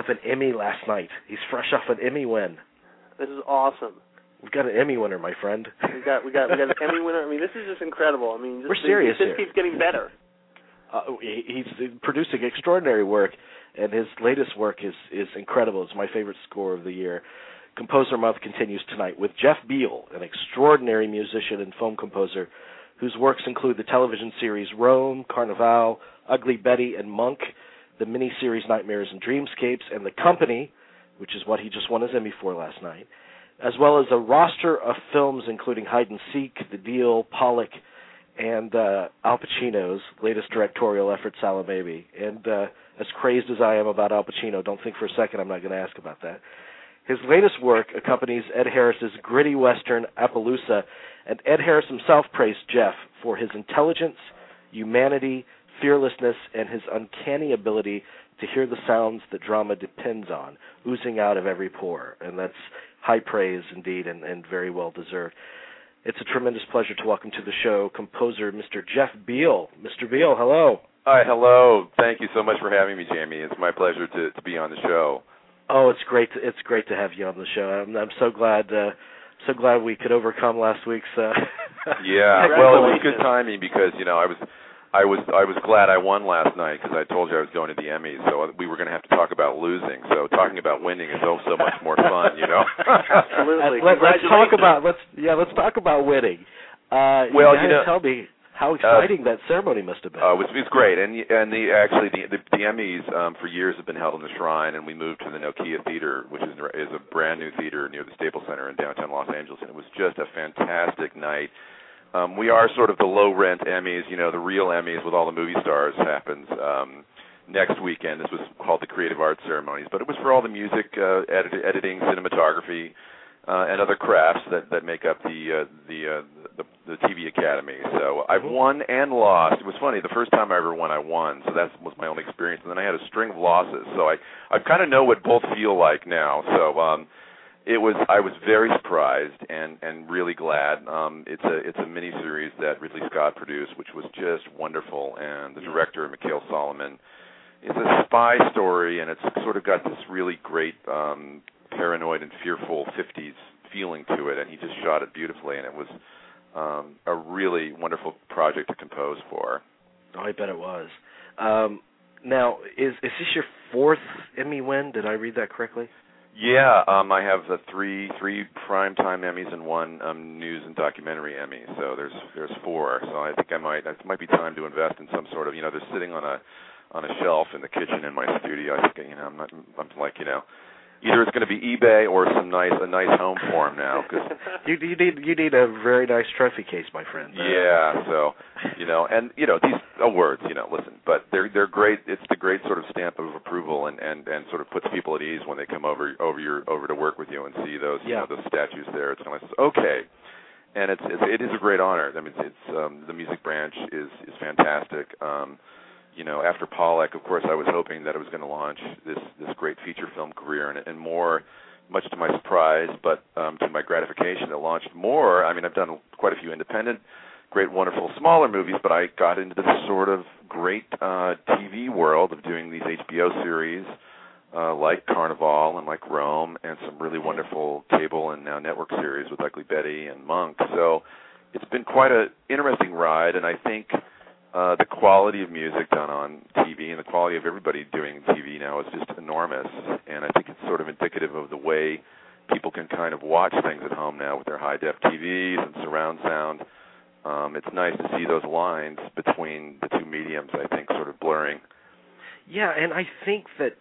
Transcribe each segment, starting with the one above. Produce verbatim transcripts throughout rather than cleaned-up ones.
an Emmy last night. He's fresh off an Emmy win. This is awesome. We've got an Emmy winner, my friend. We got we got we got an Emmy winner. I mean, this is just incredible. I mean, just, we're serious this here. keeps getting better. Uh, he, he's producing extraordinary work, and his latest work is is incredible. It's my favorite score of the year. Composer Month continues tonight with Jeff Beal, an extraordinary musician and film composer whose works include the television series Rome, Carnival, Ugly Betty, and Monk, the miniseries Nightmares and Dreamscapes, and The Company, which is what he just won his Emmy for last night, as well as a roster of films including Hide and Seek, The Deal, Pollock, and uh, Al Pacino's latest directorial effort, Salamabi. And uh, as crazed as I am about Al Pacino, don't think for a second I'm not going to ask about that. His latest work accompanies Ed Harris's gritty western, Appaloosa, and Ed Harris himself praised Jeff for his intelligence, humanity, fearlessness, and his uncanny ability to hear the sounds that drama depends on, oozing out of every pore. And that's high praise indeed, and, and very well deserved. It's a tremendous pleasure to welcome to the show composer Mister Jeff Beal. Mister Beal, hello. Hi, hello. Thank you so much for having me, Jamie. It's my pleasure to, to be on the show. Oh, it's great. To, it's great to have you on the show. I'm, I'm so glad. Uh, so glad we could overcome last week's. Uh, yeah. Well, it was good timing because you know I was, I was, I was glad I won last night because I told you I was going to the Emmys, so we were going to have to talk about losing. So talking about winning is so so much more fun, you know. Absolutely. Let, let's talk about let's yeah let's talk about winning. Uh, well, you, you know, tell me how exciting uh, that ceremony must have been. Uh, it, was, it was great, and and the actually the the, the Emmys um, for years have been held in the Shrine, and we moved to the Nokia Theater, which is is a brand new theater near the Staples Center in downtown Los Angeles, and it was just a fantastic night. Um, we are sort of the low-rent Emmys, you know, the real Emmys with all the movie stars happens um, next weekend. This was called the Creative Arts Ceremonies, but it was for all the music, uh, edit- editing, cinematography, uh, and other crafts that, that make up the, uh, the, uh, the the T V Academy. So I've won and lost. It was funny. The first time I ever won, I won, so that was my only experience. And then I had a string of losses, so I, I kind of know what both feel like now. So um, It was. I was very surprised and, and really glad. Um, it's a it's a miniseries that Ridley Scott produced, which was just wonderful. And the director, Mikhail Solomon, it's a spy story, and it's sort of got this really great um, paranoid and fearful fifties feeling to it. And he just shot it beautifully, and it was um, a really wonderful project to compose for. Oh, I bet it was. Um, now, is is this your fourth Emmy win? Did I read that correctly? Yeah, um, I have the three three primetime Emmys and one um, news and documentary Emmy. So there's there's four. So I think I might it might be time to invest in some sort of you know they're sitting on a on a shelf in the kitchen in my studio. I think you know I'm not I'm like you know either it's going to be eBay or some nice a nice home for him now because you, you need you need a very nice trophy case, my friend. Yeah, so you know and you know these awards you know listen, but they're they're great. It's the great sort of stamp of approval and, and, and sort of puts people at ease when they come over over your over to work with you and see those you yeah. know those statues there. It's kind of like okay, and it's, it's it is a great honor. I mean it's, it's um, the music branch is is fantastic. Um, You know, after Pollock, of course, I was hoping that it was going to launch this, this great feature film career, and, and more, much to my surprise, but um, to my gratification, it launched more. I mean, I've done quite a few independent, great, wonderful, smaller movies, but I got into this sort of great uh, T V world of doing these H B O series uh, like Carnival and like Rome, and some really wonderful cable and now network series with Ugly Betty and Monk. So it's been quite an interesting ride, and I think Uh, the quality of music done on T V and the quality of everybody doing T V now is just enormous, and I think it's sort of indicative of the way people can kind of watch things at home now with their high-def T Vs and surround sound. Um, it's nice to see those lines between the two mediums, I think, sort of blurring. Yeah, and I think that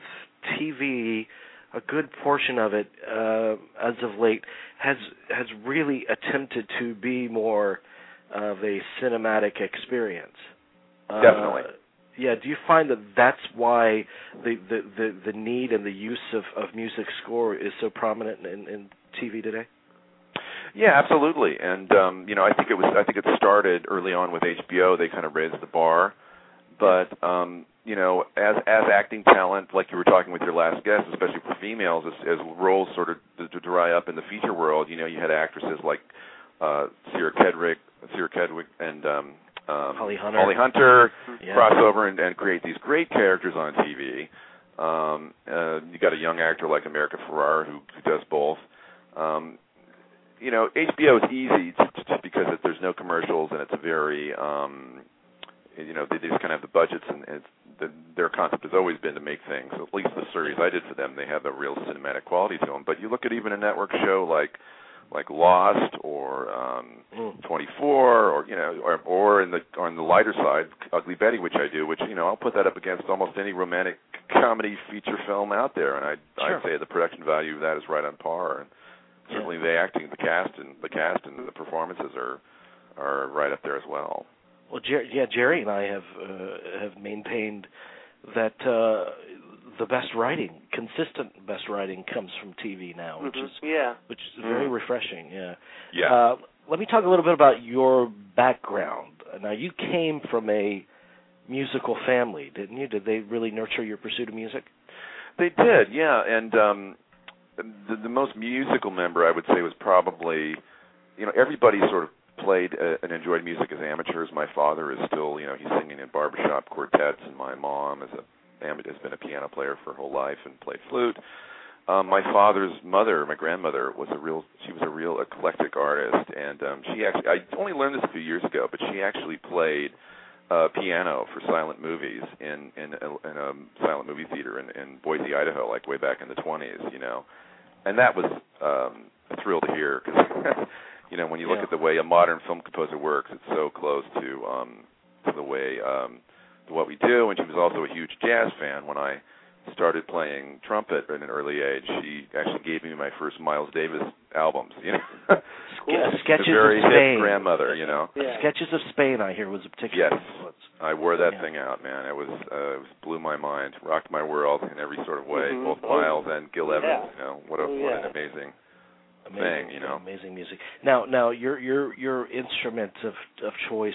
T V, a good portion of it, uh, as of late, has has really attempted to be more of a cinematic experience. Definitely. Uh, yeah, do you find that that's why the, the, the, the need and the use of, of music score is so prominent in, in T V today? Yeah, absolutely. And um, you know, I think it was I think it started early on with H B O. They kind of raised the bar. But um, you know, as as acting talent, like you were talking with your last guest, especially for females, as, as roles sort of to, to dry up in the feature world, you know, you had actresses like uh, Sierra Kedwick, Sierra Kedwick, and um, um, Holly Hunter, Holly Hunter yeah. cross over and, and create these great characters on T V. Um, uh, you got a young actor like America Ferrera who, who does both. Um, you know, H B O is easy just, just because it, there's no commercials and it's a very, um, you know, they just kind of have the budgets and it's, the, their concept has always been to make things. At least the series I did for them, they have a real cinematic quality to them. But you look at even a network show like like Lost or um, mm. twenty-four, or you know, or, or in the on the lighter side, Ugly Betty, which I do, which you know, I'll put that up against almost any romantic comedy feature film out there, and I'd, sure. I'd say the production value of that is right on par. And certainly, yeah. the acting, the cast, and the cast and the performances are are right up there as well. Well, Jer- yeah, Jerry and I have uh, have maintained that uh, the best writing, consistent best writing, comes from T V now, which mm-hmm. is yeah. which is very mm. refreshing. Yeah. Yeah. Uh, let me talk a little bit about your background. Now, you came from a musical family, didn't you? Did they really nurture your pursuit of music? They did, yeah. And um, the, the most musical member, I would say, was probably, you know, everybody sort of played uh, and enjoyed music as amateurs. My father is still, you know, he's singing in barbershop quartets, and my mom is a has been a piano player for her whole life and played flute. Um, my father's mother, my grandmother, was a real, she was a real eclectic artist, and um, she actually, I only learned this a few years ago, but she actually played uh, piano for silent movies in in a, in a silent movie theater in, in Boise, Idaho, like way back in the twenties, you know. And that was um, a thrill to hear, because, you know, when you look yeah. at the way a modern film composer works, it's so close to um, to the way um, to what we do. And she was also a huge jazz fan. When I started playing trumpet at an early age, she actually gave me my first Miles Davis albums, you know. Cool. Sketches a very of Spain. hip grandmother, you know. Yeah. Sketches of Spain, I hear, was a particular yes. influence. I wore that yeah. thing out, man. It was, uh, it was blew my mind, rocked my world in every sort of way, mm-hmm. both oh, Miles and Gil Evans. Yeah. You know, what a oh, what yeah. an amazing, amazing thing, you know. Amazing music. Now, now your your your instrument of of choice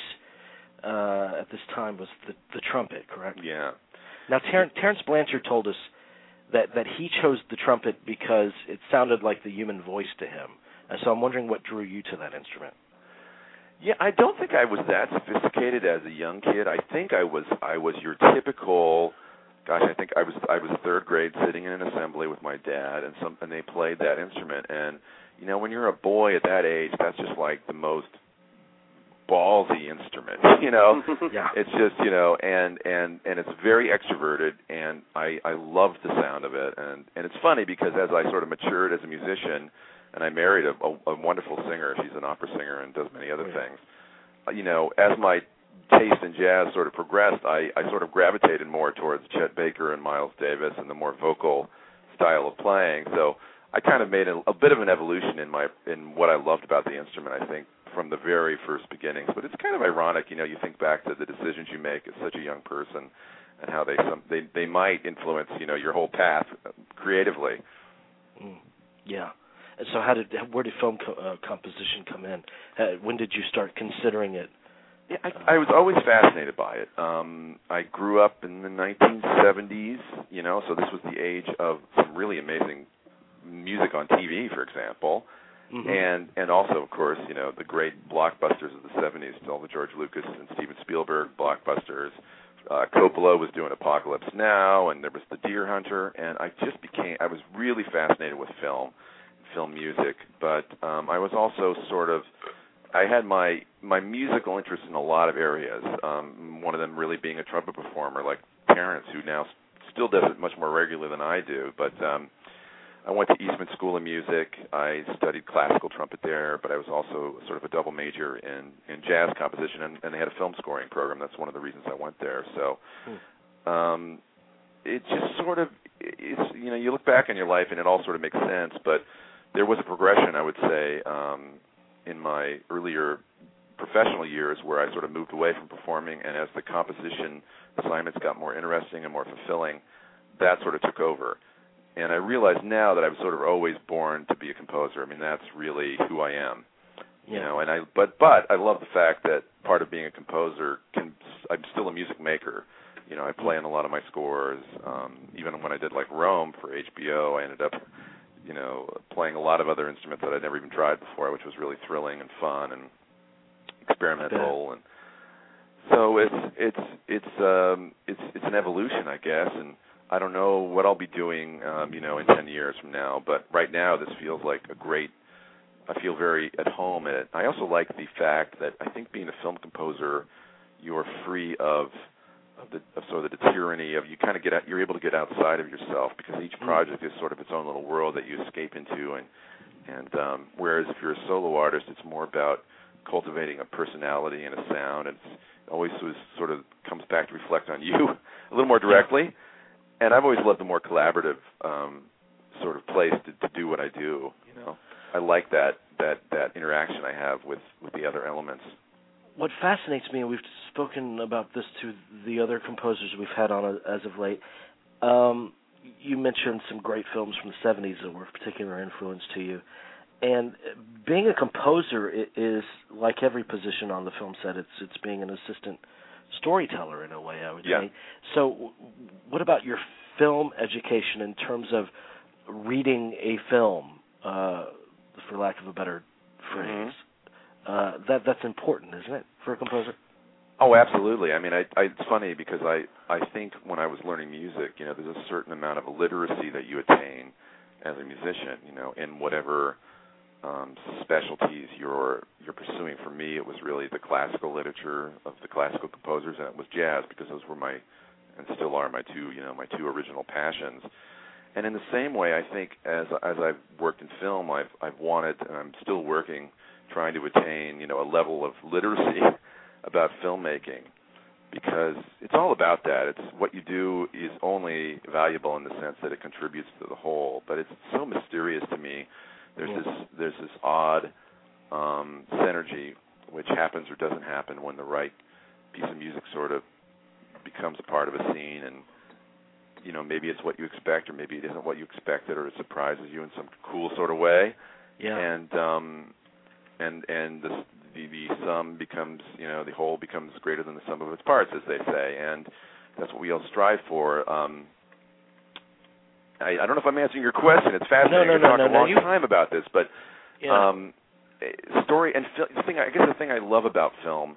uh, at this time was the the trumpet, correct? Yeah. Now, Ter- Terence Blanchard told us that that he chose the trumpet because it sounded like the human voice to him. And so I'm wondering what drew you to that instrument. Yeah, I don't think I was that sophisticated as a young kid. I think I was I was your typical, gosh, I think I was I was third grade sitting in an assembly with my dad, and some and they played that instrument. And you know, when you're a boy at that age, that's just like the most ballsy instrument, you know. Yeah. It's just, you know, and and and it's very extroverted, and I I loved the sound of it. And and it's funny because as I sort of matured as a musician, and I married a, a, a wonderful singer. She's an opera singer and does many other things. You know, as my taste in jazz sort of progressed, I, I sort of gravitated more towards Chet Baker and Miles Davis and the more vocal style of playing. So I kind of made a, a bit of an evolution in my in what I loved about the instrument, I think, from the very first beginnings. But it's kind of ironic, you know, you think back to the decisions you make as such a young person and how they some they, they might influence, you know, your whole path creatively. Mm, yeah. So how did where did film co- uh, composition come in? Uh, when did you start considering it? Yeah, I, I was always fascinated by it. Um, I grew up in the nineteen seventies, you know, so this was the age of some really amazing music on T V, for example, mm-hmm. and and also, of course, you know, the great blockbusters of the seventies, all the George Lucas and Steven Spielberg blockbusters. Uh, Coppola was doing Apocalypse Now, and there was The Deer Hunter, and I just became, I was really fascinated with film. film music, but um, I was also sort of, I had my my musical interest in a lot of areas, um, one of them really being a trumpet performer like Terence, who now still does it much more regularly than I do, but um, I went to Eastman School of Music. I studied classical trumpet there, but I was also sort of a double major in, in jazz composition, and, and they had a film scoring program. That's one of the reasons I went there. So um, it just sort of, it's, you know, you look back on your life and it all sort of makes sense, but there was a progression, I would say, um, in my earlier professional years where I sort of moved away from performing, and as the composition assignments got more interesting and more fulfilling, that sort of took over. And I realize now that I was sort of always born to be a composer. I mean, that's really who I am. Yeah. You know, and I but but I love the fact that part of being a composer can I'm still a music maker. You know, I play in a lot of my scores. Um, even when I did like Rome for H B O, I ended up you know, playing a lot of other instruments that I'd never even tried before, which was really thrilling and fun and experimental. And so it's it's it's um, it's it's an evolution, I guess. And I don't know what I'll be doing, um, you know, in ten years from now. But right now, this feels like a great. I feel very at home in it. I also like the fact that I think being a film composer, you're free of, of the of sort of the tyranny of you kind of get out, you're able to get outside of yourself because each project is sort of its own little world that you escape into, and and um, whereas if you're a solo artist, it's more about cultivating a personality and a sound, and it's always sort of comes back to reflect on you a little more directly. And I've always loved the more collaborative um, sort of place to, to do what I do. You know, I like that that that interaction I have with, with the other elements. What fascinates me, and we've spoken about this to the other composers we've had on as of late. Um, you mentioned some great films from the seventies that were of particular influence to you. And being a composer is, like every position on the film set, it's it's being an assistant storyteller in a way, I would yeah. say. So what about your film education in terms of reading a film, uh, for lack of a better phrase? Mm-hmm. Uh, that that's important, isn't it, for a composer? Oh, absolutely. I mean, I, I, it's funny because I, I think when I was learning music, you know, there's a certain amount of literacy that you attain as a musician, you know, in whatever um, specialties you're you're pursuing. For me, it was really the classical literature of the classical composers, and it was jazz because those were my, and still are my two, you know, my two original passions. And in the same way, I think as as I've worked in film, I've I've wanted, and I'm still working, trying to attain, you know, a level of literacy about filmmaking, because it's all about that. It's what you do is only valuable in the sense that it contributes to the whole, but it's so mysterious to me. There's this there's this odd um, synergy which happens or doesn't happen when the right piece of music sort of becomes a part of a scene, and you know, maybe it's what you expect, or maybe it isn't what you expected, or it surprises you in some cool sort of way. Yeah. And um, and and the, the the sum becomes, you know, the whole becomes greater than the sum of its parts, as they say, and that's what we all strive for. Um, I, I don't know if I'm answering your question. It's fascinating. No, no, we talked no, a no, long no, time about this, but yeah. um, story and fil- the thing. I guess the thing I love about film,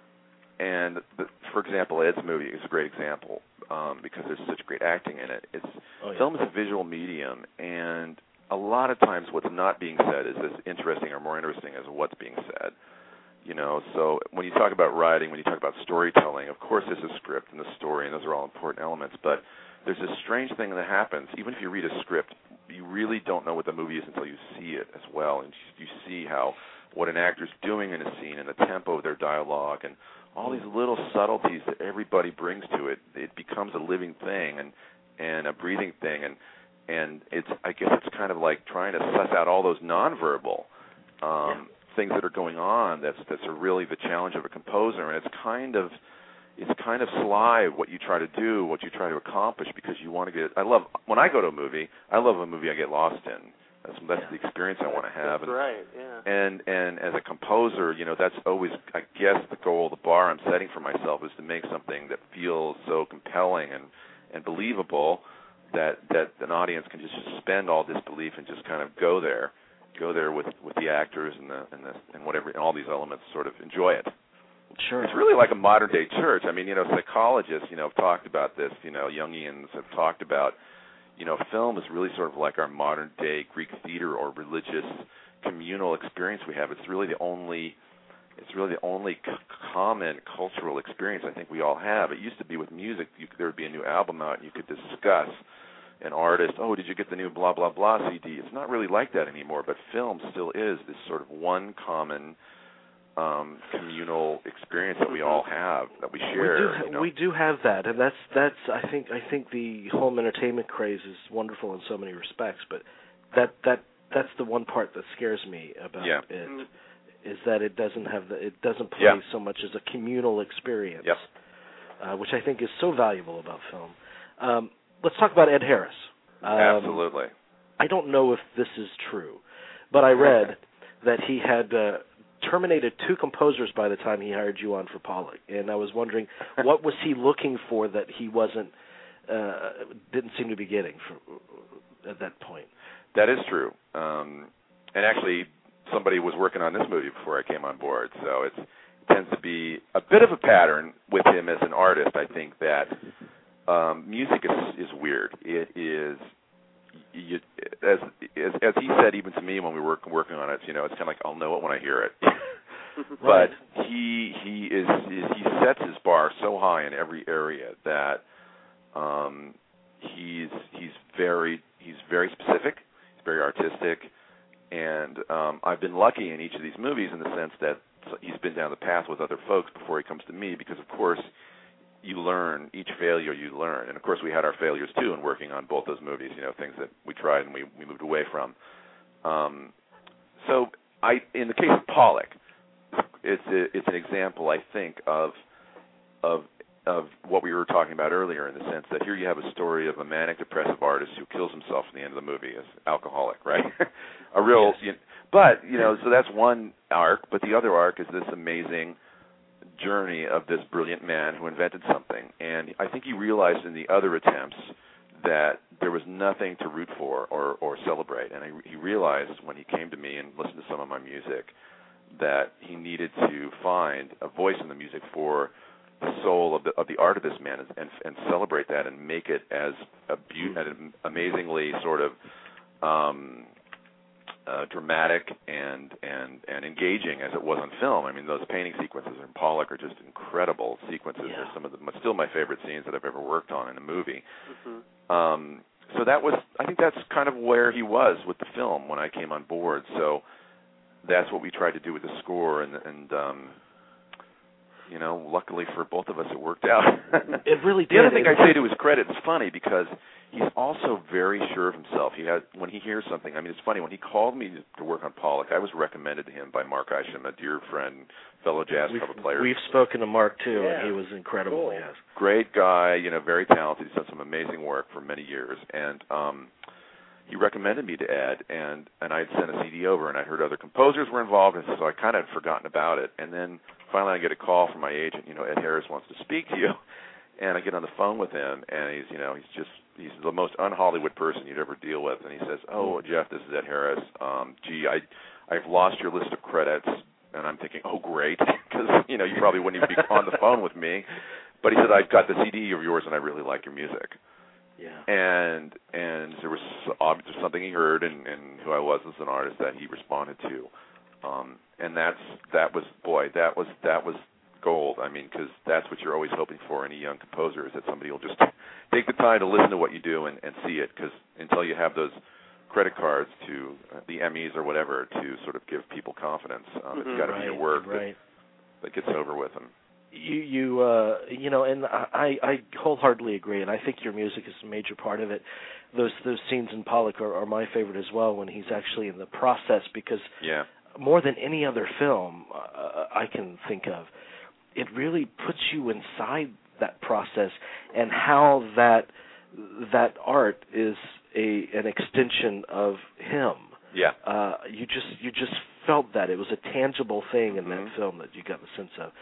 and the, for example, Ed's movie is a great example um, because there's such great acting in it. It's oh, yeah. Film is a visual medium, and a lot of times what's not being said is as interesting or more interesting as what's being said. You know, so when you talk about writing, when you talk about storytelling, of course there's a script and the story, and those are all important elements, but there's this strange thing that happens. Even if you read a script, you really don't know what the movie is until you see it as well, and you see how what an actor's doing in a scene and the tempo of their dialogue and all these little subtleties that everybody brings to it. It becomes a living thing and, and a breathing thing, and and it's I guess it's kind of like trying to suss out all those nonverbal um, yeah. things that are going on. That's that's a really the challenge of a composer, and it's kind of it's kind of sly what you try to do, what you try to accomplish, because you want to get. I love when I go to a movie. I love a movie I get lost in. That's that's the experience I want to have. That's and, right. Yeah. And and as a composer, you know, that's always I guess the goal, the bar I'm setting for myself is to make something that feels so compelling and and believable that that an audience can just suspend all disbelief and just kind of go there, go there with, with the actors and the and the and whatever and all these elements, sort of enjoy it. Sure. It's really like a modern day church. I mean, you know, psychologists, you know, have talked about this. You know, Jungians have talked about, you know, film is really sort of like our modern day Greek theater or religious communal experience we have. It's really the only, it's really the only c- common cultural experience I think we all have. It used to be with music. You, there would be a new album out, and you could discuss an artist. Oh, did you get the new blah blah blah C D? It's not really like that anymore. But film still is this sort of one common um, communal experience that we all have, that we share. We do, you know? we do have that, and that's that's. I think I think the home entertainment craze is wonderful in so many respects, but that that that's the one part that scares me about yeah. it, is that it doesn't have the it doesn't play yeah. so much as a communal experience, yep. uh, which I think is so valuable about film. Um, let's talk about Ed Harris. Um, Absolutely. I don't know if this is true, but I read that he had. Uh, terminated two composers by the time he hired you on for Pollock, and I was wondering what was he looking for that he wasn't uh, didn't seem to be getting for, at that point. That is true, um, and actually somebody was working on this movie before I came on board, so it's, it tends to be a bit of a pattern with him as an artist. I think that um, music is is weird. It is, you, as as as he said, even to me when we were working on it, you know, it's kind of like I'll know it when I hear it. Right. But he he is he sets his bar so high in every area that um, he's he's very he's very specific. He's very artistic, and um, I've been lucky in each of these movies in the sense that he's been down the path with other folks before he comes to me, because of course you learn each failure you learn, and of course we had our failures too in working on both those movies. You know, things that we tried and we we moved away from. Um, so I in the case of Pollock. It's a, it's an example, I think, of of of what we were talking about earlier, in the sense that here you have a story of a manic depressive artist who kills himself at the end of the movie as alcoholic, right? a real, yes. you know, but you know, so that's one arc. But the other arc is this amazing journey of this brilliant man who invented something, and I think he realized in the other attempts that there was nothing to root for or or celebrate, and I, he realized when he came to me and listened to some of my music that he needed to find a voice in the music for the soul of the of the art of this man, and and, and celebrate that and make it as a be- an amazingly sort of um, uh, dramatic and and and engaging as it was on film. I mean, those painting sequences in Pollock are just incredible sequences. Yeah. They're some of the still my favorite scenes that I've ever worked on in a movie. Mm-hmm. Um, so that was, I think that's kind of where he was with the film when I came on board. So that's what we tried to do with the score, and, and um, you know, luckily for both of us, it worked out. It really did. The other thing it I say to his credit, it's funny because he's also very sure of himself. He had when he hears something. I mean, it's funny when he called me to work on Pollock. I was recommended to him by Mark Isham, a dear friend, fellow jazz we've, cover player. We've spoken to Mark too, Yeah. and he was incredible. Cool. Yes, Great guy, you know, very talented. He's done some amazing work for many years, and um, he recommended me to Ed, and and I had sent a C D over, and I heard other composers were involved, and so I kind of had forgotten about it. And then finally I get a call from my agent, you know, Ed Harris wants to speak to you, and I get on the phone with him, and he's, you know, he's just, he's the most un-Hollywood person you'd ever deal with, and he says, oh, Jeff, this is Ed Harris. Um, gee, I, I've lost your list of credits, and I'm thinking, oh, great, because, you know, you probably wouldn't even be on the phone with me. But he said, I've got the C D of yours, and I really like your music. yeah, And and there was obviously something he heard and, and who I was as an artist that he responded to, um, and that's that was boy that was that was gold. I mean, because that's what you're always hoping for in a young composer, is that somebody will just take the time to listen to what you do and, and see it. Because until you have those credit cards to uh, the Emmys or whatever to sort of give people confidence, um, Mm-hmm. it's got to right, be your work right. that, that gets over with them. You, you, uh, you know, and I, I wholeheartedly agree, and I think your music is a major part of it. Those, those scenes in Pollock are, are my favorite as well, when he's actually in the process, because Yeah. more than any other film uh, I can think of, it really puts you inside that process and how that that art is a an extension of him. Yeah. Uh, you just you just felt that it was a tangible thing in Mm-hmm. that film that you got the sense of.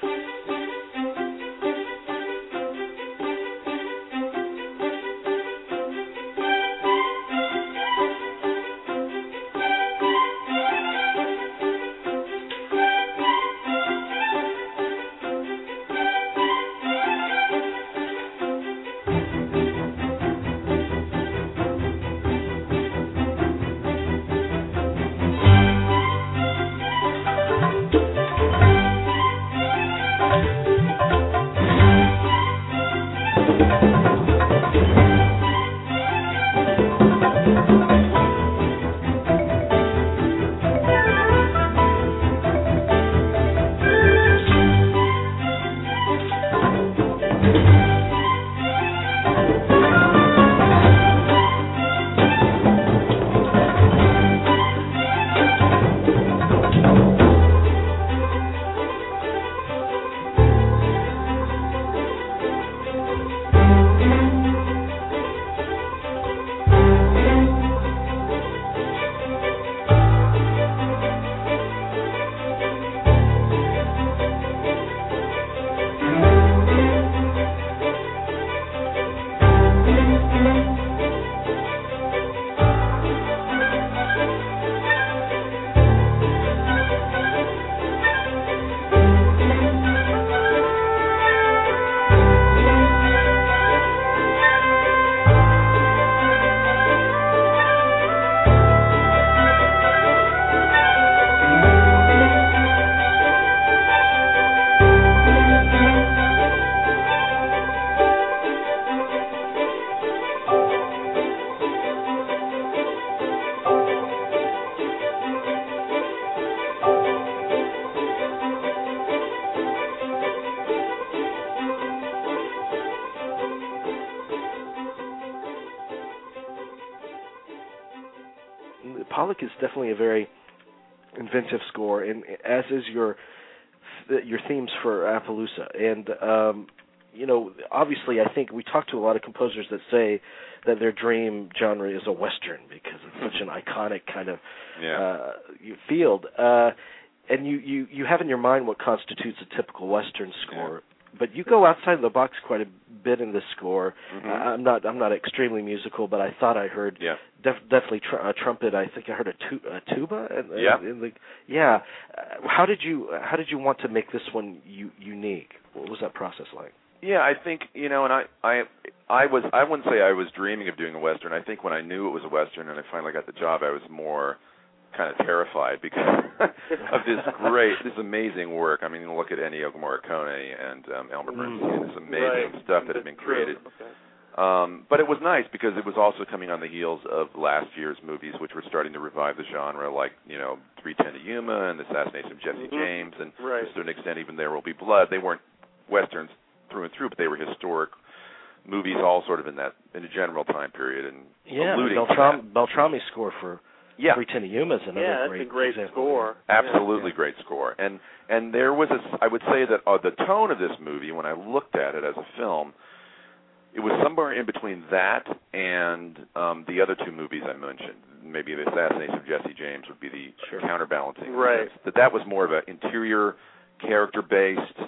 Symbolic is definitely a very inventive score, and as is your your themes for Appaloosa. And um, you know, obviously, I think we talk to a lot of composers that say that their dream genre is a Western because it's such an iconic kind of yeah. uh, field. Uh, and you, you, you have in your mind what constitutes a typical Western score. Yeah. But you go outside the box quite a bit in this score. Mm-hmm. Uh, I'm not I'm not extremely musical, but I thought I heard yeah. def- definitely tr- a trumpet. I think I heard a, tu- a tuba. In, yeah. In the, yeah. Uh, how did you how did you want to make this one u- unique? What was that process like? Yeah, I think, you know, and I, I, I was, I wouldn't say I was dreaming of doing a Western. I think when I knew it was a Western and I finally got the job, I was more kind of terrified because of this great, this amazing work. I mean, look at Ennio Morricone and um, Elmer Bernstein, this amazing right. stuff that had been created. Okay. Um, but it was nice because it was also coming on the heels of last year's movies, which were starting to revive the genre, like, you know, three ten to Yuma and The Assassination of Jesse mm-hmm. James, and right. to an extent even There Will Be Blood. They weren't Westerns through and through, but they were historic movies, all sort of in that in a general time period. And yeah, alluding Beltram- to that. Beltrami's score for yeah. three ten to Yuma is another yeah, that's great, a great example. score. Absolutely yeah. great score. And and there was a, I would say that uh, the tone of this movie, when I looked at it as a film, it was somewhere in between that and um, the other two movies I mentioned. Maybe The Assassination of Jesse James would be the sure. counterbalancing. Right. That that was more of an interior, character-based,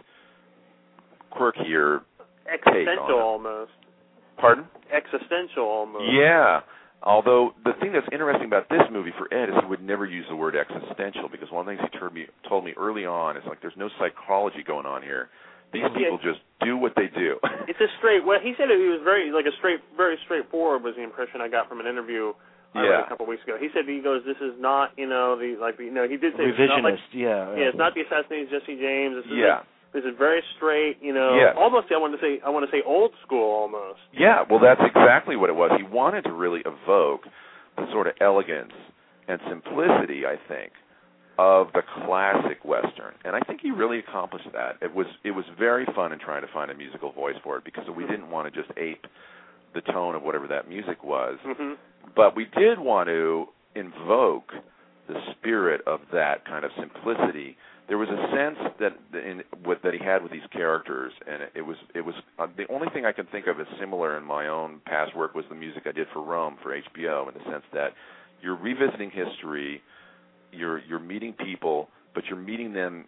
quirkier existential almost. Pardon? Existential almost. Yeah. Although the thing that's interesting about this movie for Ed is he would never use the word existential because one of the things he told me, told me early on is like there's no psychology going on here. These people yeah. just do what they do. It's a straight. Well, he said it, he was very like a straight, very straightforward was the impression I got from an interview I yeah. read a couple of weeks ago. He said he goes, this is not you know the like the, you know he did say revisionist. It's not like, yeah. Yeah, it's not the Assassination of Jesse James. This is yeah. Like, This is very straight, you know. Yes. Almost, I want to say, I want to say old school, almost. Yeah, well, that's exactly what it was. He wanted to really evoke the sort of elegance and simplicity, I think, of the classic Western, and I think he really accomplished that. It was it was very fun in trying to find a musical voice for it because we didn't want to just ape the tone of whatever that music was, mm-hmm. but we did want to invoke the spirit of that kind of simplicity. There was a sense that in what that he had with these characters, and it, it was it was uh, the only thing I can think of as similar in my own past work was the music I did for Rome for H B O, in the sense that you're revisiting history, you're you're meeting people, but you're meeting them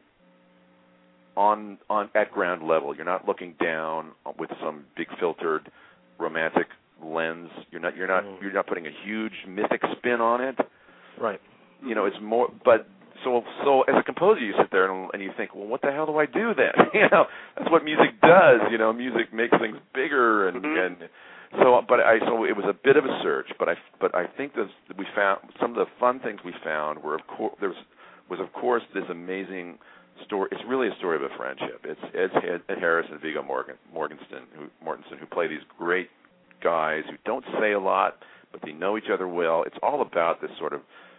on on at ground level. You're not looking down with some big filtered romantic lens. You're not you're not mm. you're not putting a huge mythic spin on it. Right. You know, it's more, but. So, so as a composer, you sit there and, and you think, well, what the hell do I do then? you know, that's what music does. You know, music makes things bigger, and, mm-hmm. and so. But I, so it was a bit of a search. But I, but I think that we found some of the fun things we found were, of course, there was, was of course this amazing story. It's really a story of a friendship. It's Ed, Ed Harris and Viggo Morgan, Morgenstern, who Mortensen, who play these great guys who don't say a lot, but they know each other well. It's all about this sort of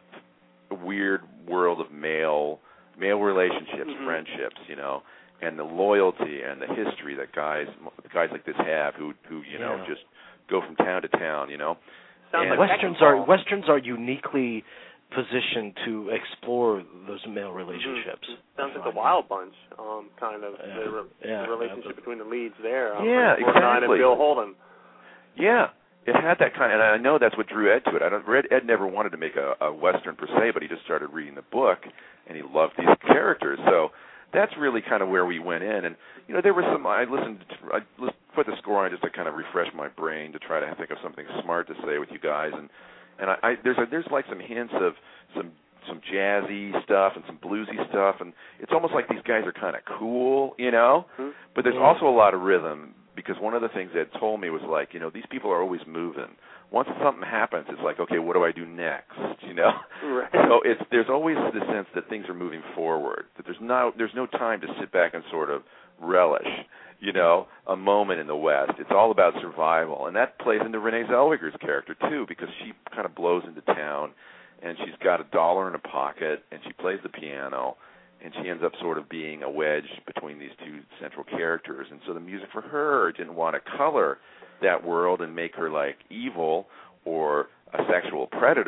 weird world of male male relationships, mm-hmm. friendships, you know, and the loyalty and the history that guys guys like this have, who who you yeah. know just go from town to town, you know. Sounds and like Westerns are Westerns are uniquely positioned to explore those male relationships. Mm-hmm. Sounds like the Wild Bunch, um, kind of yeah. the, re- yeah. the relationship yeah. between the leads there. Um, yeah, exactly. And Bill Holden. Yeah. It had that kind of, and I know that's what drew Ed to it. I don't, Ed, Ed never wanted to make a, a Western per se, but he just started reading the book, and he loved these characters. So that's really kind of where we went in. And, you know, there were some, I listened, to, I listened, put the score on just to kind of refresh my brain to try to think of something smart to say with you guys. And, and I, I there's, a, there's like some hints of some some jazzy stuff and some bluesy stuff, and it's almost like these guys are kind of cool, you know? Mm-hmm. But there's also a lot of rhythm. Because one of the things Ed told me was like, you know, these people are always moving. Once something happens, it's like, okay, what do I do next? You know, right. so it's there's always the sense that things are moving forward. That there's no there's no time to sit back and sort of relish, you know, a moment in the West. It's all about survival, and that plays into Renee Zellweger's character too, because she kind of blows into town, and she's got a dollar in her pocket, and she plays the piano. And she ends up sort of being a wedge between these two central characters. And so the music for her didn't want to color that world and make her like evil or a sexual predator,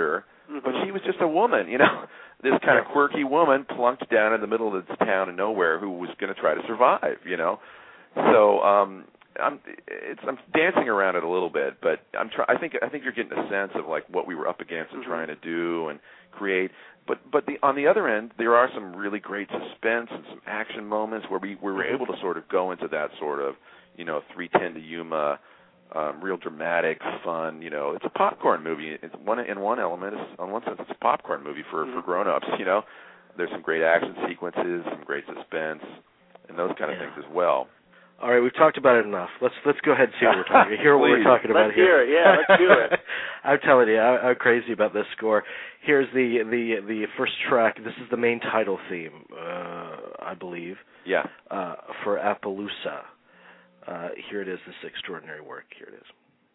Mm-hmm. but she was just a woman, you know, this kind of quirky woman plunked down in the middle of this town of nowhere who was going to try to survive, you know. So um, I'm it's I'm dancing around it a little bit, but I'm try- I think I think you're getting a sense of like what we were up against and mm-hmm. trying to do and create. But but the, on the other end, there are some really great suspense and some action moments where we, we were able to sort of go into that sort of, you know, three ten to Yuma, um, real dramatic, fun. You know, it's a popcorn movie. It's one in one element. It's, on one sense, it's a popcorn movie for mm-hmm. for grown-ups. You know, there's some great action sequences, some great suspense, and those kind of yeah. things as well. All right, we've talked about it enough. Let's let's go ahead and see what we're talking. Hear what we're talking about let's here. Hear it. Yeah, let's do it. I'm telling you, I, I'm crazy about this score. Here's the the the first track. This is the main title theme, uh, I believe. Yeah. Uh, for Appaloosa. Uh, here it is. This extraordinary work. Here it is.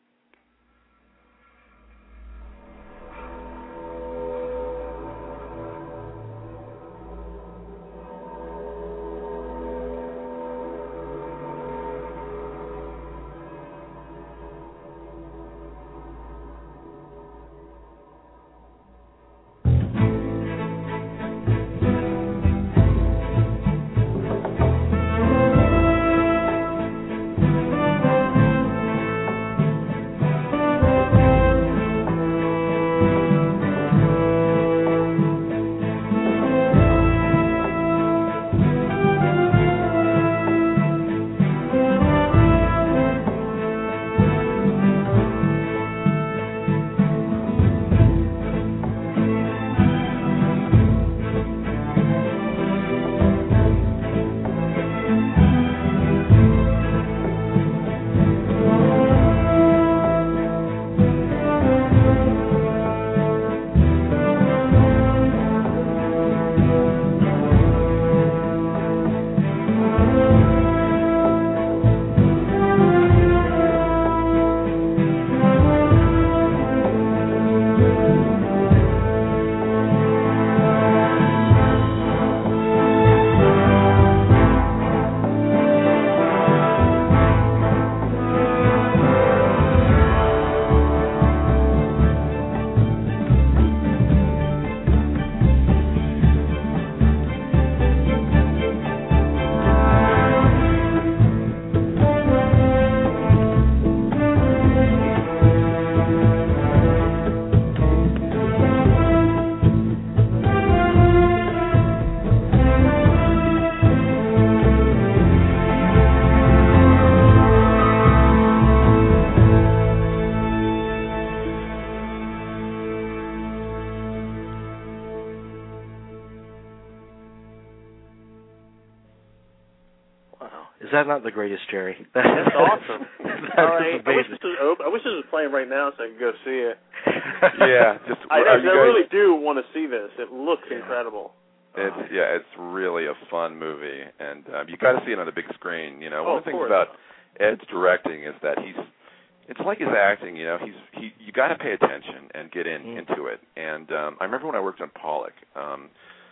Is that not the greatest, Jerry? That's awesome. that All right. I wish, amazing. this was, I wish this was playing right now so I could go see it. Yeah, just I, are I, you I guys, really do want to see this. It looks Yeah. incredible. It's yeah, it's really a fun movie, and um, you got to see it on the big screen. You know, Oh, one of the things course. about Ed's directing is that he's it's like his acting. You know, he's he you got to pay attention and get in Mm. into it. And um, I remember when I worked on Pollock, um,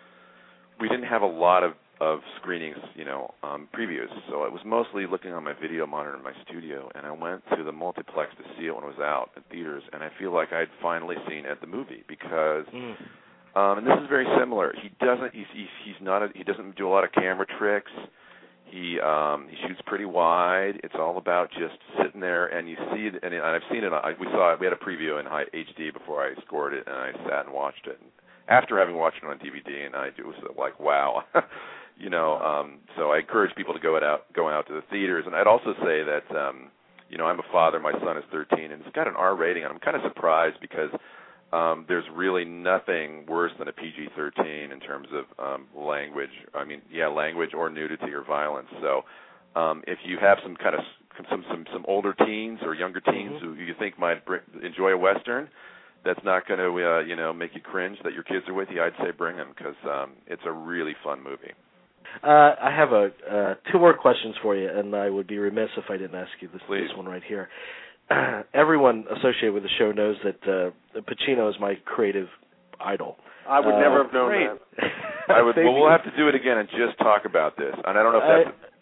we didn't have a lot of of screenings, you know, um, previews. So it was mostly looking on my video monitor in my studio, and I went to the multiplex to see it when it was out in theaters, and I feel like I'd finally seen Ed the movie because. Mm. Um, and this is very similar. He doesn't. He's he's, he's not. A, he doesn't do a lot of camera tricks. He um, he shoots pretty wide. It's all about just sitting there, and you see it. And I've seen it. I, we saw it. We had a preview in high H D before I scored it, and I sat and watched it. And after having watched it on D V D, and I it was like, wow, you know. Um, so I encourage people to go it out, go out to the theaters. And I'd also say that, um, you know, I'm a father. My son is thirteen, and it's got an R rating. And I'm kind of surprised because. Um, there's really nothing worse than a P G thirteen in terms of um, language. I mean, yeah, language or nudity or violence. So, um, if you have some kind of some some some older teens or younger teens mm-hmm. who you think might br- enjoy a Western, that's not going to uh, you know make you cringe that your kids are with you, I'd say bring them because um, it's a really fun movie. Uh, I have a uh, two more questions for you, and I would be remiss if I didn't ask you this, this one right here. Uh, everyone associated with the show knows that uh, Pacino is my creative idol. I would uh, never have known great. that. I would. Well, we'll have to do it again and just talk about this. And I don't know if that's. I,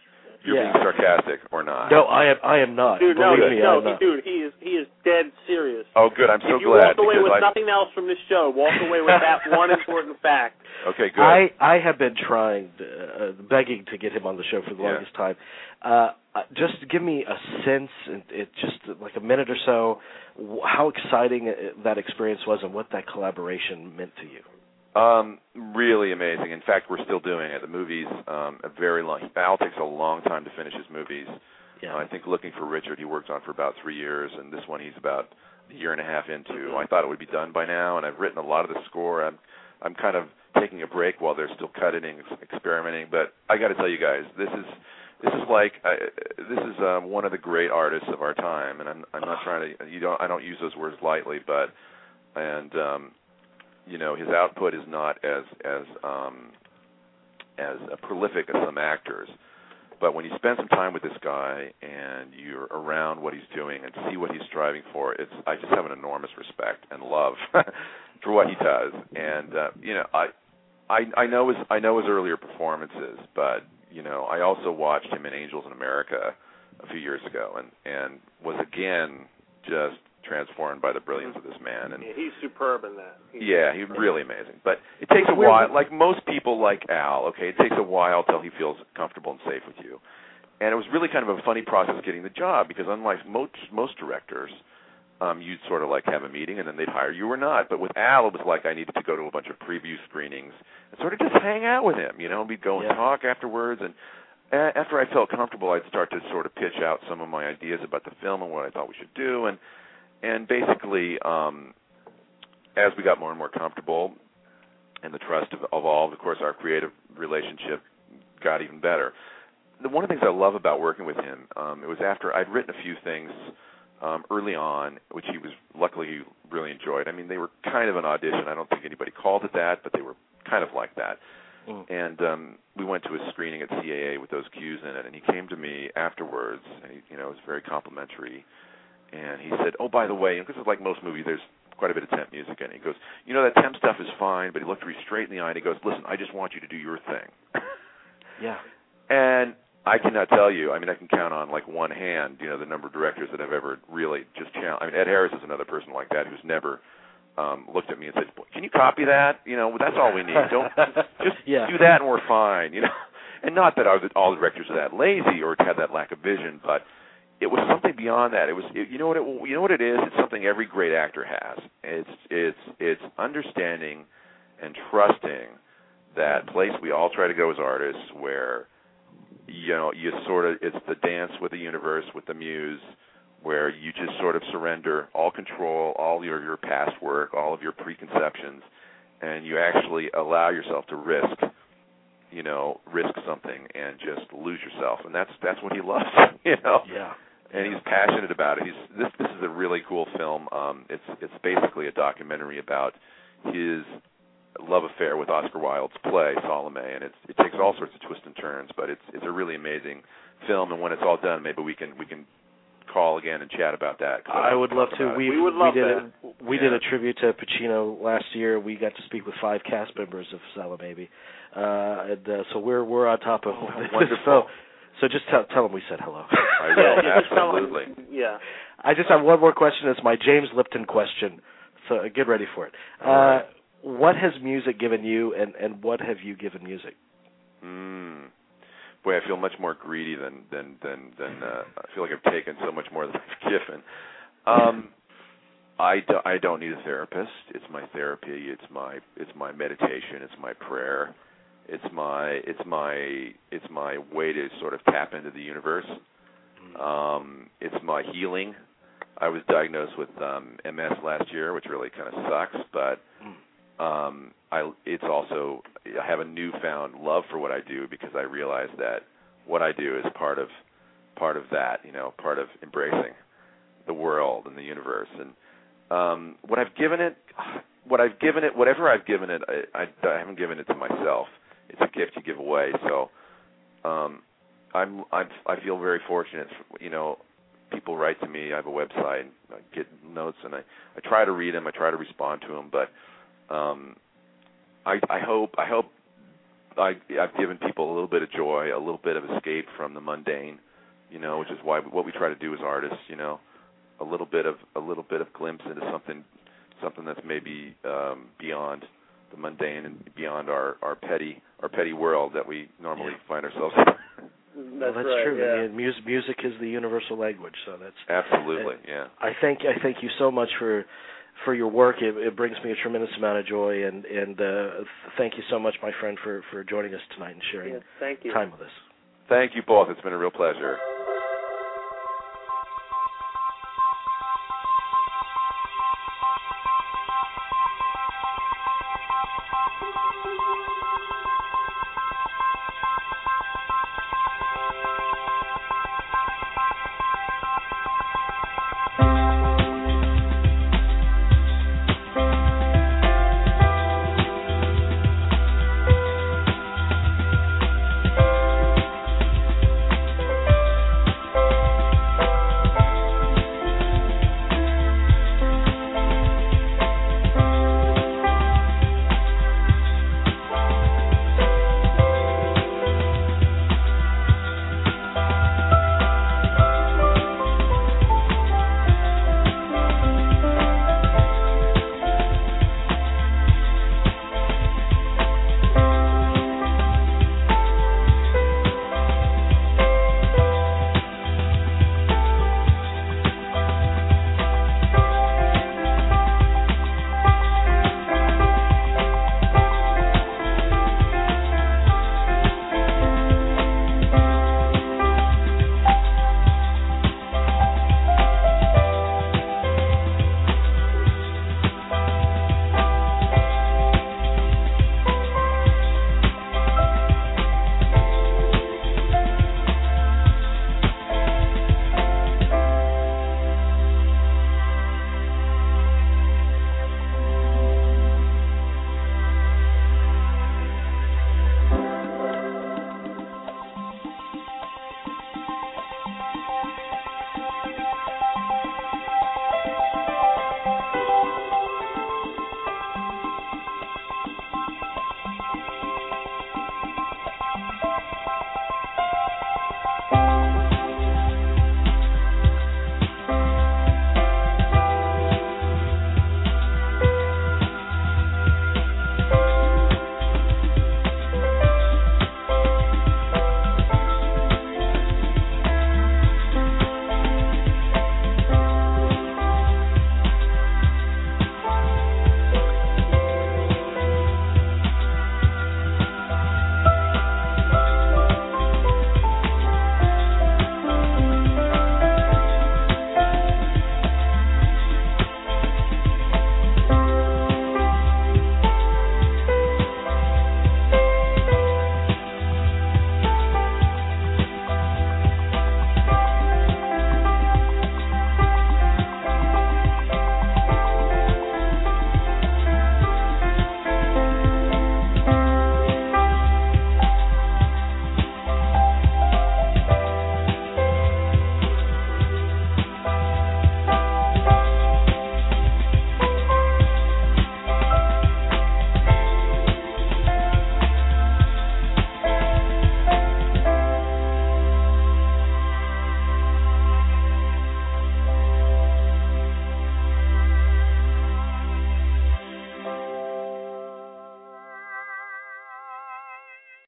you're yeah. being sarcastic or not. No, I am. I am not. Dude, Believe no, me, no, I'm not. dude, he is he is dead serious. Oh, good. I'm so if you glad. walk away with I, nothing else from this show, walk away with that one important fact. Okay, good. I, I have been trying, uh, begging to get him on the show for the Yeah. longest time. Uh, just give me a sense, it, it just like a minute or so, how exciting that experience was and what that collaboration meant to you. Um, really amazing. In fact, we're still doing it. The movie's um, a very long. Al takes a long time to finish his movies. Yeah. Uh, I think Looking for Richard, he worked on for about three years, and this one he's about a year and a half into. I thought it would be done by now, and I've written a lot of the score. I'm, I'm kind of taking a break while they're still cutting and experimenting. But I got to tell you guys, this is this is like I, this is um, one of the great artists of our time, and I'm I'm not trying to you don't I don't use those words lightly, but and um, you know his output is not as as um, as prolific as some actors. But when you spend some time with this guy and you're around what he's doing and see what he's striving for, it's I just have an enormous respect and love for what he does. And uh, you know, I, I I know his I know his earlier performances, but you know, I also watched him in Angels in America a few years ago, and and was again just transformed by the brilliance of this man. And yeah, he's superb in that. He's yeah, he's really amazing. But it takes a while. Like most people, like Al, okay, it takes a while till he feels comfortable and safe with you. And it was really kind of a funny process getting the job because unlike most most directors, um, you'd sort of like have a meeting and then they'd hire you or not. But with Al, it was like I needed to go to a bunch of preview screenings and sort of just hang out with him. You know, we'd go and yeah. talk afterwards. And a- after I felt comfortable, I'd start to sort of pitch out some of my ideas about the film and what I thought we should do. And And basically, um, as we got more and more comfortable and the trust evolved, of course, our creative relationship got even better. The, one of the things I love about working with him, um, it was after I'd written a few things um, early on, which he was luckily he really enjoyed. I mean, they were kind of an audition. I don't think anybody called it that, but they were kind of like that. Mm. And um, we went to a screening at C A A with those cues in it, and he came to me afterwards, and he, you know, it was very complimentary. And he said, oh, by the way, because it's like most movies, there's quite a bit of temp music in it. He goes, you know, that temp stuff is fine, but he looked me straight in the eye, and he goes, listen, I just want you to do your thing. Yeah. And I cannot tell you, I mean, I can count on, like, one hand, you know, the number of directors that have ever really just challenged. I mean, Ed Harris is another person like that who's never um, looked at me and said, can you copy that? You know, that's all we need. Don't Just yeah. do that and we're fine, you know. And not that all the directors are that lazy or have that lack of vision, but it was something beyond that. It was, it, you know what it, you know what it is. It's something every great actor has. It's, it's, it's understanding and trusting that place we all try to go as artists, where, you know, you sort of, it's the dance with the universe, with the muse, where you just sort of surrender all control, all your your past work, all of your preconceptions, and you actually allow yourself to risk, you know, risk something and just lose yourself, and that's that's what he loves, you know. Yeah. And he's passionate about it. He's this this is a really cool film. Um, it's it's basically a documentary about his love affair with Oscar Wilde's play Salome, and it's it takes all sorts of twists and turns, but it's it's a really amazing film. And when it's all done, maybe we can we can call again and chat about that. I would love to. We, we would love we did that. A, we yeah. did a tribute to Pacino last year. We got to speak with five cast members of Salome, uh, and uh, so we're we're on top of oh, this wonderful. film. So just tell tell them we said hello. I will, absolutely. Yeah. I just have one more question. It's my James Lipton question, so get ready for it. All uh, right. What has music given you, and, and what have you given music? Mm. Boy, I feel much more greedy than than than, than uh, I feel like I've taken so much more than I've given. Um, I, do, I don't need a therapist. It's my therapy. It's my it's my meditation. It's my prayer. It's my it's my it's my way to sort of tap into the universe. Um, it's my healing. I was diagnosed with um, M S last year, which really kind of sucks, but um, I it's also I have a newfound love for what I do because I realize that what I do is part of part of that, you know, part of embracing the world and the universe. And um, what I've given it, what I've given it, whatever I've given it, I, I, I haven't given it to myself. It's a gift you give away. So um, I'm, I'm I feel very fortunate. You know, people write to me. I have a website. And I get notes, and I, I try to read them. I try to respond to them. But um, I, I hope I hope I, I've given people a little bit of joy, a little bit of escape from the mundane, you know, which is why what we try to do as artists, you know, a little bit of a little bit of glimpse into something, something that's maybe um, beyond the mundane and beyond our, our petty our petty world that we normally yeah. find ourselves in. That's, well, that's right, true. Yeah. I mean, music, music is the universal language, so that's absolutely, uh, yeah. I thank I thank you so much for for your work. It, it brings me a tremendous amount of joy, and and uh, thank you so much, my friend, for, for joining us tonight and sharing yeah, thank you. time with us. Thank you both. It's been a real pleasure.